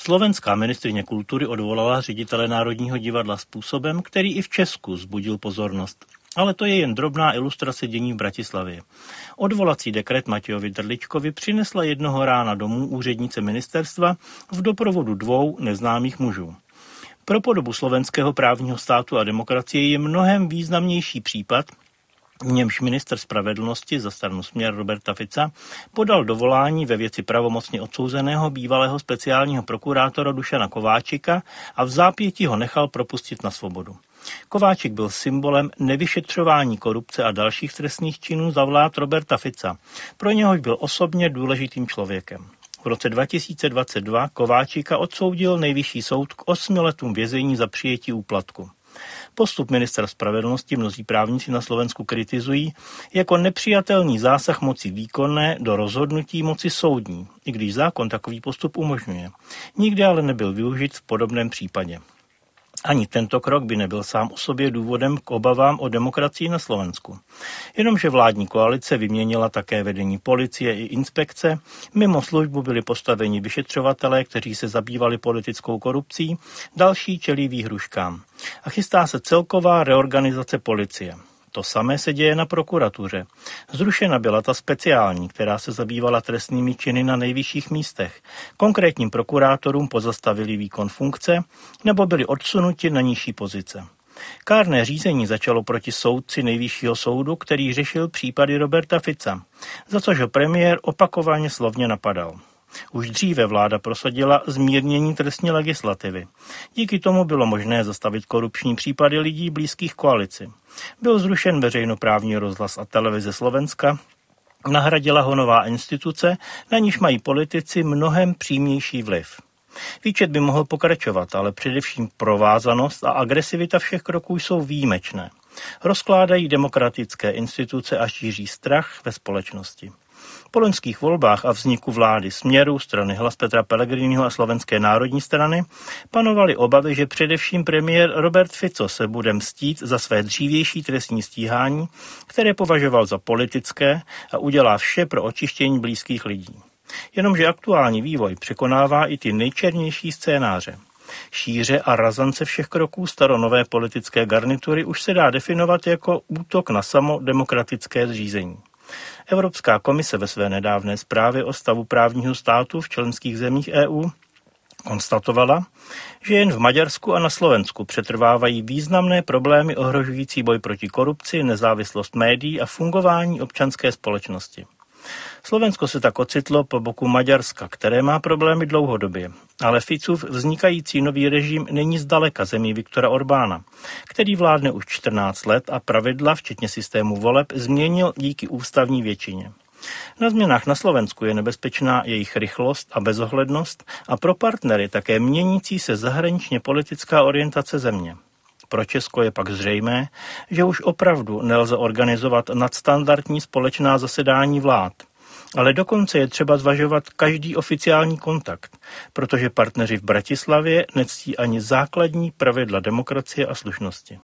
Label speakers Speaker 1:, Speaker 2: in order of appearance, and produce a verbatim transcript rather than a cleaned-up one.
Speaker 1: Slovenská ministryně kultury odvolala ředitele Národního divadla způsobem, který i v Česku vzbudil pozornost. Ale to je jen drobná ilustrace dění v Bratislavě. Odvolací dekret Matejovi Drličkovi přinesla jednoho rána domů úřednice ministerstva v doprovodu dvou neznámých mužů. Pro podobu slovenského právního státu a demokracie je mnohem významnější případ, v němž ministr spravedlnosti za stranu Směr Roberta Fica podal dovolání ve věci pravomocně odsouzeného bývalého speciálního prokurátora Dušana Kováčika a v zápětí ho nechal propustit na svobodu. Kováčik byl symbolem nevyšetřování korupce a dalších trestných činů za vlád Roberta Fica. Pro něhož byl osobně důležitým člověkem. V roce dva tisíce dvacet dva Kováčika odsoudil nejvyšší soud k osmi letům vězení za přijetí úplatku. Postup ministra spravedlnosti mnozí právníci na Slovensku kritizují jako nepřijatelný zásah moci výkonné do rozhodnutí moci soudní, i když zákon takový postup umožňuje. Nikdy ale nebyl využit v podobném případě. Ani tento krok by nebyl sám o sobě důvodem k obavám o demokracii na Slovensku. Jenomže vládní koalice vyměnila také vedení policie i inspekce, mimo službu byli postaveni vyšetřovatelé, kteří se zabývali politickou korupcí, další čelí výhruškám. A chystá se celková reorganizace policie. To samé se děje na prokuratuře. Zrušena byla ta speciální, která se zabývala trestnými činy na nejvyšších místech. Konkrétním prokurátorům pozastavili výkon funkce nebo byli odsunuti na nižší pozice. Kárné řízení začalo proti soudci nejvyššího soudu, který řešil případy Roberta Fica, za což ho premiér opakovaně slovně napadal. Už dříve vláda prosadila zmírnění trestní legislativy. Díky tomu bylo možné zastavit korupční případy lidí blízkých koalici. Byl zrušen veřejnoprávní rozhlas a televize Slovenska, nahradila ho nová instituce, na níž mají politici mnohem přímější vliv. Výčet by mohl pokračovat, ale především provázanost a agresivita všech kroků jsou výjimečné. Rozkládají demokratické instituce a šíří strach ve společnosti. Po loňských volbách a vzniku vlády Směru, strany Hlas Petra Pellegriniho a Slovenské národní strany panovaly obavy, že především premiér Robert Fico se bude mstít za své dřívější trestní stíhání, které považoval za politické, a udělá vše pro očištění blízkých lidí. Jenomže aktuální vývoj překonává i ty nejčernější scénáře. Šíře a razance všech kroků staronové politické garnitury už se dá definovat jako útok na samo demokratické zřízení. Evropská komise ve své nedávné zprávě o stavu právního státu v členských zemích E U konstatovala, že jen v Maďarsku a na Slovensku přetrvávají významné problémy ohrožující boj proti korupci, nezávislost médií a fungování občanské společnosti. Slovensko se tak ocitlo po boku Maďarska, které má problémy dlouhodobě, ale Ficův vznikající nový režim není zdaleka zemí Viktora Orbána, který vládne už čtrnáct let a pravidla, včetně systému voleb, změnil díky ústavní většině. Na změnách na Slovensku je nebezpečná jejich rychlost a bezohlednost a pro partnery také měnící se zahraničně politická orientace země. Pro Česko je pak zřejmé, že už opravdu nelze organizovat nadstandardní společná zasedání vlád, ale dokonce je třeba zvažovat každý oficiální kontakt, protože partneři v Bratislavě nectí ani základní pravidla demokracie a slušnosti.